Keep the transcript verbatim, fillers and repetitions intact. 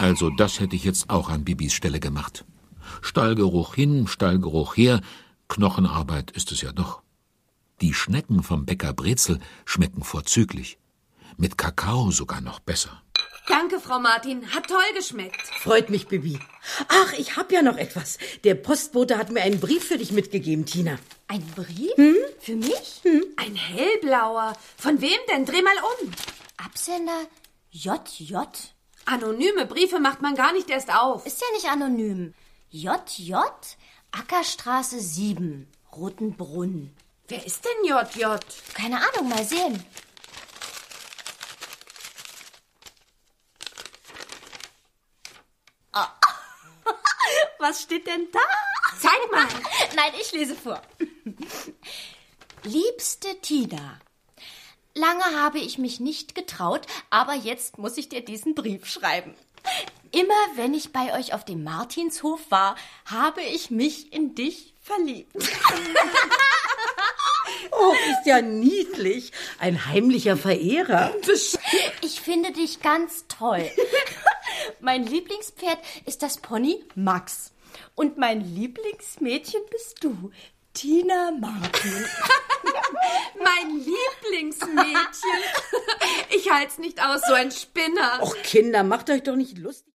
Also das hätte ich jetzt auch an Bibis Stelle gemacht. Stallgeruch hin, Stallgeruch her, Knochenarbeit ist es ja doch. Die Schnecken vom Bäcker Brezel schmecken vorzüglich. Mit Kakao sogar noch besser. Danke, Frau Martin. Hat toll geschmeckt. Freut mich, Bibi. Ach, ich hab ja noch etwas. Der Postbote hat mir einen Brief für dich mitgegeben, Tina. Ein Brief? Hm? Für mich? Hm? Ein hellblauer. Von wem denn? Dreh mal um. Absender J J. Anonyme Briefe macht man gar nicht erst auf. Ist ja nicht anonym. J J, Ackerstraße sieben, Rotenbrunn. Wer ist denn J J? Keine Ahnung, mal sehen. Oh. Was steht denn da? Zeig mal. Nein, ich lese vor. Liebste Tina, lange habe ich mich nicht getraut, aber jetzt muss ich dir diesen Brief schreiben. Immer wenn ich bei euch auf dem Martinshof war, habe ich mich in dich verliebt. Oh, ist ja niedlich. Ein heimlicher Verehrer. Ich finde dich ganz toll. Mein Lieblingspferd ist das Pony Max. Und mein Lieblingsmädchen bist du, Tina Martin. Mein Lieblingsmädchen. Ich halt's nicht aus, so ein Spinner. Och, Kinder, macht euch doch nicht lustig.